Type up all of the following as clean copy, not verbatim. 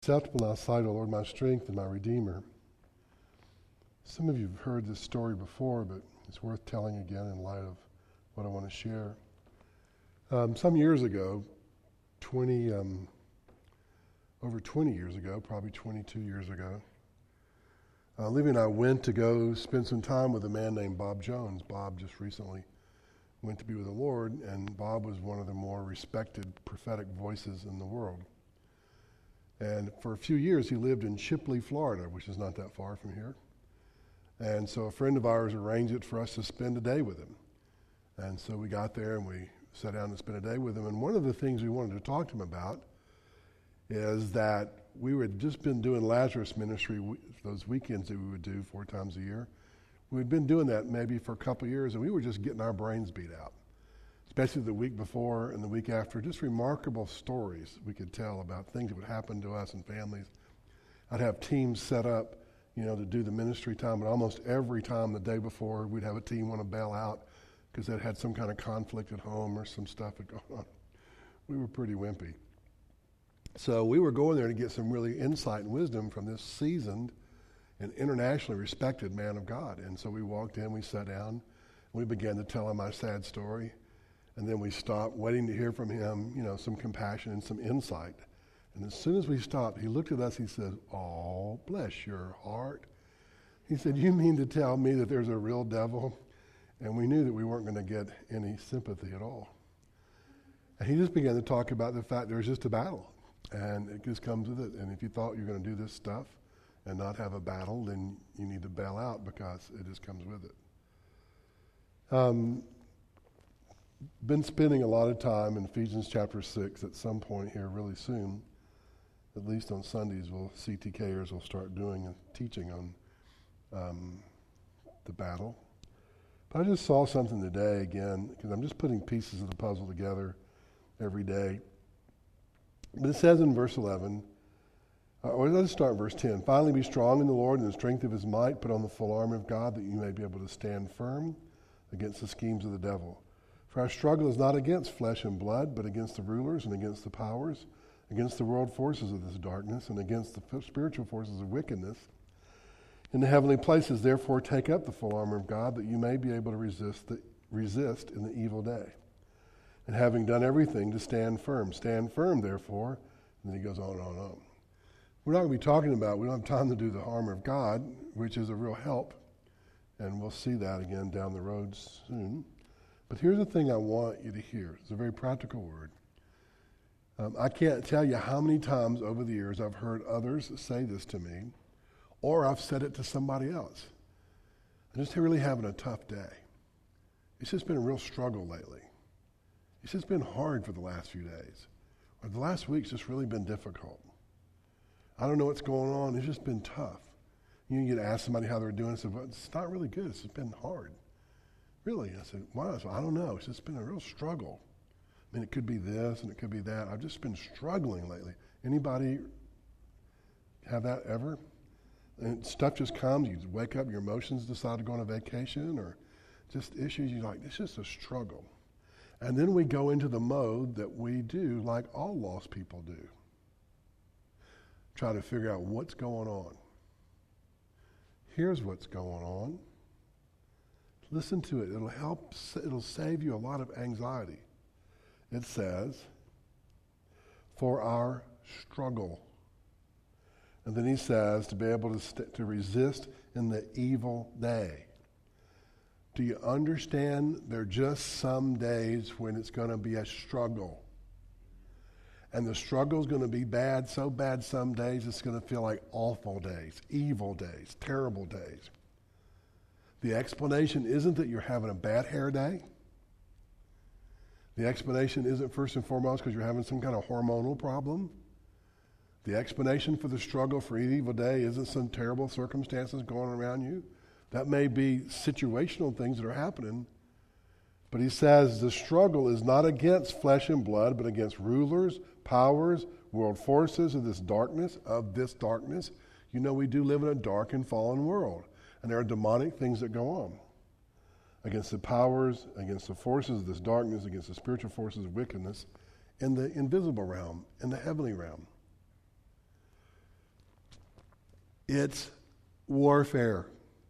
Acceptable in thy sight, O Lord, my strength and my redeemer. Some of you have heard this story before, but it's worth telling again in light of what I want to share. Some years ago, over 20 years ago, probably 22 years ago, Libby and I went to go spend some time with a man named Bob Jones. Bob just recently went to be with the Lord, and Bob was one of the more respected prophetic voices in the world. And for a few years, he lived in Shipley, Florida, which is not that far from here. And so a friend of ours arranged it for us to spend a day with him. And so we got there and we sat down and spent a day with him. And one of the things we wanted to talk to him about is that we had just been doing Lazarus ministry, those weekends that we would do 4 times a year. We'd been doing that maybe for a couple of years, and we were just getting our brains beat out, especially the week before and the week after. Just remarkable stories we could tell about things that would happen to us and families. I'd have teams set up, to do the ministry time, and almost every time the day before, we'd have a team want to bail out because they'd had some kind of conflict at home or some stuff had gone on. We were pretty wimpy. So we were going there to get some really insight and wisdom from this seasoned and internationally respected man of God. And so we walked in, we sat down, and we began to tell him our sad story. And then we stopped, waiting to hear from him, some compassion and some insight. And as soon as we stopped, he looked at us, he said, "Oh, bless your heart." He said, "You mean to tell me that there's a real devil?" And we knew that we weren't going to get any sympathy at all. And he just began to talk about the fact there's just a battle. And it just comes with it. And if you thought you're going to do this stuff and not have a battle, then you need to bail out because it just comes with it. Been spending a lot of time in Ephesians chapter 6 at some point here really soon. At least on Sundays, CTKers will start doing a teaching on the battle. But I just saw something today again, because I'm just putting pieces of the puzzle together every day. But it says in verse 11, let's start in verse 10. "Finally be strong in the Lord and the strength of his might. Put on the full armor of God that you may be able to stand firm against the schemes of the devil. For our struggle is not against flesh and blood, but against the rulers and against the powers, against the world forces of this darkness, and against the spiritual forces of wickedness in the heavenly places. Therefore take up the full armor of God that you may be able to resist in the evil day. And having done everything, to stand firm. Stand firm, therefore." And then he goes on and on and on. We're not going to be talking about, we don't have time to do the armor of God, which is a real help. And we'll see that again down the road soon. But here's the thing I want you to hear. It's a very practical word. I can't tell you how many times over the years I've heard others say this to me, or I've said it to somebody else. I'm just really having a tough day. It's just been a real struggle lately. It's just been hard for the last few days. Or the last week's just really been difficult. I don't know what's going on. It's just been tough. You get to ask somebody how they're doing. I said, "Well, it's not really good. It's just been hard." "Really?" I said, "Why?" I said, "I don't know. It's just been a real struggle. I mean, it could be this and it could be that. I've just been struggling lately." Anybody have that ever? And stuff just comes. You wake up, your emotions decide to go on a vacation, or just issues. You're like, it's just a struggle. And then we go into the mode that we do, like all lost people do. Try to figure out what's going on. Here's what's going on. Listen to it. It'll help. It'll save you a lot of anxiety. It says, "For our struggle." And then he says, to be able to resist in the evil day. Do you understand? There are just some days when it's going to be a struggle. And the struggle is going to be bad, so bad some days it's going to feel like awful days, evil days, terrible days. The explanation isn't that you're having a bad hair day. The explanation isn't first and foremost because you're having some kind of hormonal problem. The explanation for the struggle for an evil day isn't some terrible circumstances going around you. That may be situational things that are happening. But he says the struggle is not against flesh and blood, but against rulers, powers, world forces of this darkness. We do live in a dark and fallen world. And there are demonic things that go on. Against the powers, against the forces of this darkness, against the spiritual forces of wickedness in the invisible realm, in the heavenly realm. It's warfare.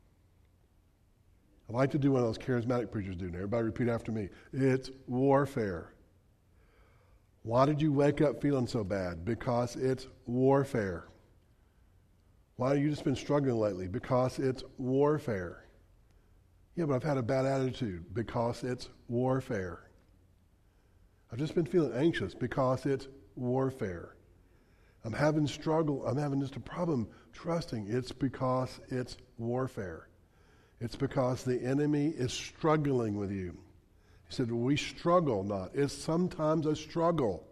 I like to do one of those charismatic preachers do. Now, everybody repeat after me. It's warfare. Why did you wake up feeling so bad? Because it's warfare. Why have you just been struggling lately? Because it's warfare. Yeah, but I've had a bad attitude. Because it's warfare. I've just been feeling anxious. Because it's warfare. I'm having struggle. I'm having just a problem trusting. It's because it's warfare. It's because the enemy is struggling with you. He said, we struggle not. It's sometimes a struggle.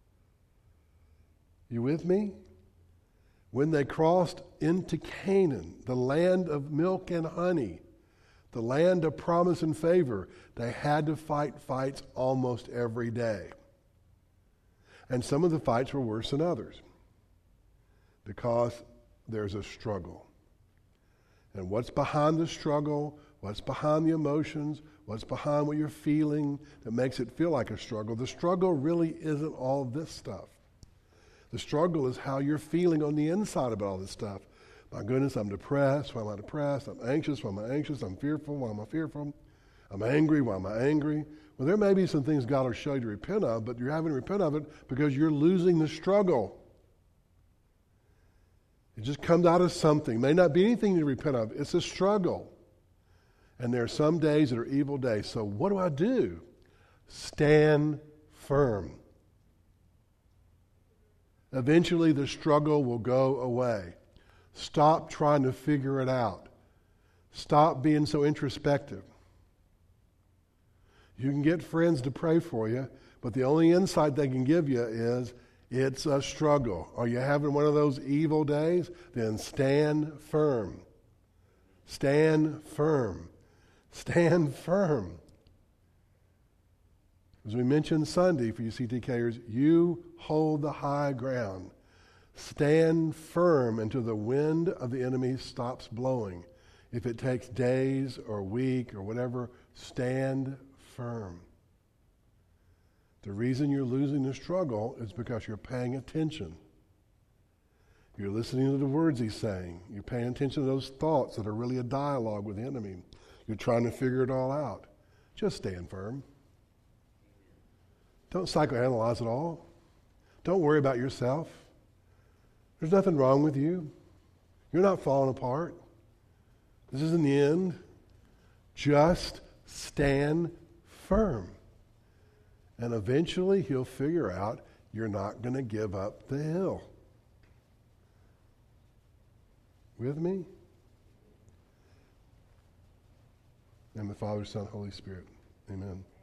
You with me? When they crossed into Canaan, the land of milk and honey, the land of promise and favor, they had to fight fights almost every day. And some of the fights were worse than others because there's a struggle. And what's behind the struggle, what's behind the emotions, what's behind what you're feeling that makes it feel like a struggle, the struggle really isn't all this stuff. The struggle is how you're feeling on the inside about all this stuff. My goodness, I'm depressed. Why am I depressed? I'm anxious. Why am I anxious? I'm fearful. Why am I fearful? I'm angry. Why am I angry? Well, there may be some things God will show you to repent of, but you're having to repent of it because you're losing the struggle. It just comes out of something. It may not be anything to repent of. It's a struggle. And there are some days that are evil days. So what do? Stand firm. Eventually the struggle will go away. Stop trying to figure it out. Stop being so introspective. You can get friends to pray for you, but the only insight they can give you is it's a struggle. Are you having one of those evil days? Then stand firm. Stand firm. Stand firm. As we mentioned Sunday for you CTKers, you hold the high ground. Stand firm until the wind of the enemy stops blowing. If it takes days or a week or whatever, stand firm. The reason you're losing the struggle is because you're paying attention. You're listening to the words he's saying. You're paying attention to those thoughts that are really a dialogue with the enemy. You're trying to figure it all out. Just stand firm. Don't psychoanalyze it all. Don't worry about yourself. There's nothing wrong with you. You're not falling apart. This isn't the end. Just stand firm. And eventually he'll figure out you're not going to give up the hill. With me? And the Father, Son, Holy Spirit. Amen.